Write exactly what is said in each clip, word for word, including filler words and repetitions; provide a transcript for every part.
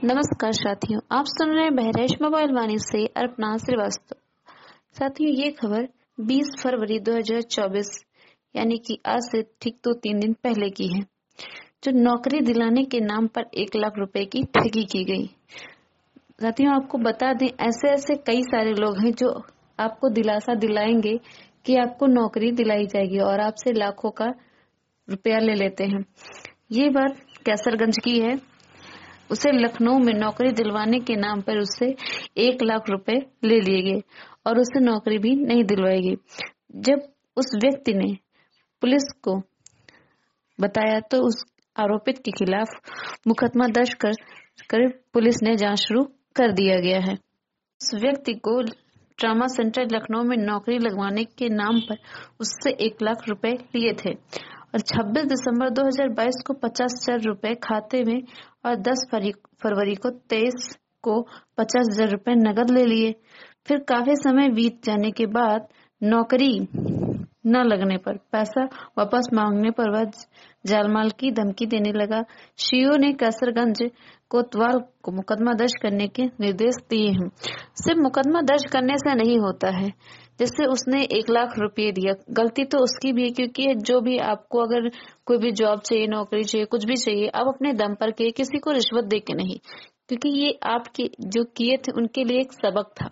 नमस्कार साथियों, आप सुन रहे हैं बहरेश मोबाइल वाणी से अर्पणा श्रीवास्तव। साथियों, ये खबर बीस फरवरी दो हज़ार चौबीस यानी कि आज से ठीक तो तीन दिन पहले की है, जो नौकरी दिलाने के नाम पर एक लाख रुपए की ठगी की गई। साथियों, आपको बता दें, ऐसे ऐसे कई सारे लोग हैं जो आपको दिलासा दिलाएंगे कि आपको नौकरी दिलाई जाएगी और आपसे लाखों का रुपया ले लेते हैं। ये बात कैसरगंज की है। उसे लखनऊ में नौकरी दिलवाने के नाम पर उससे एक लाख रुपए ले लिए गए और उसे नौकरी भी नहीं दिलवाई गई। जब उस व्यक्ति ने पुलिस को बताया तो उस आरोपित के खिलाफ मुकदमा दर्ज कर, कर पुलिस ने जांच शुरू कर दिया गया है। उस व्यक्ति को ट्रामा सेंटर लखनऊ में नौकरी लगवाने के नाम पर उससे एक लाख रुपए लिए थे और छब्बीस दिसंबर दो हज़ार बाईस को पचास हजार रुपए खाते में और दस फरवरी को तेईस को पचास हजार रुपए नकद ले लिए। फिर काफी समय बीत जाने के बाद नौकरी न लगने पर पैसा वापस मांगने पर वह जालमाल की धमकी देने लगा। सीओ ने कैसरगंज कोतवाल को मुकदमा दर्ज करने के निर्देश दिए हैं। सिर्फ मुकदमा दर्ज करने से नहीं होता है, जैसे उसने एक लाख रुपए दिया, गलती तो उसकी भी है, क्योंकि जो भी आपको अगर कोई भी जॉब चाहिए, नौकरी चाहिए, कुछ भी चाहिए, आप अपने दम पर किए, किसी को रिश्वत दे के नहीं, क्योंकि ये आपके जो किए थे उनके लिए एक सबक था,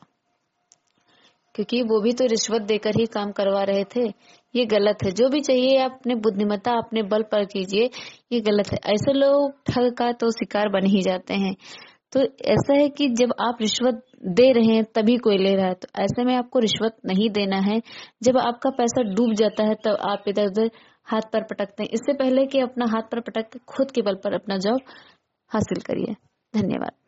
क्योंकि वो भी तो रिश्वत देकर ही काम करवा रहे थे। ये गलत है। जो भी चाहिए आप अपने बुद्धिमत्ता, अपने बल पर कीजिए, ये गलत है। ऐसे लोग ठग का तो शिकार बन ही जाते हैं। तो ऐसा है कि जब आप रिश्वत दे रहे हैं तभी कोई ले रहा है, तो ऐसे में आपको रिश्वत नहीं देना है। जब आपका पैसा डूब जाता है तब आप इधर उधर हाथ पर पटकते हैं। इससे पहले कि अपना हाथ पर पटक के खुद के बल पर अपना जॉब हासिल करिए। धन्यवाद।